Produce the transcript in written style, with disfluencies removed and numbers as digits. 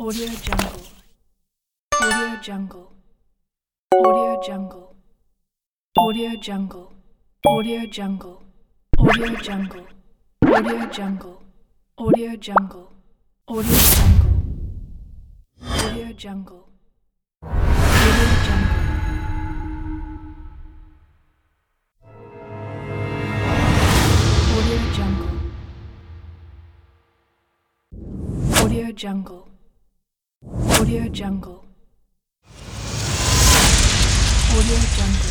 Audio Jungle. Audio Jungle. Audio Jungle. Audio Jungle. Audio Jungle. Audio Jungle. Audio Jungle. Audio Jungle. Audio Jungle. Audio Jungle. Audio Jungle. Audio Jungle. Audio Jungle. Audio Jungle. Audio Jungle.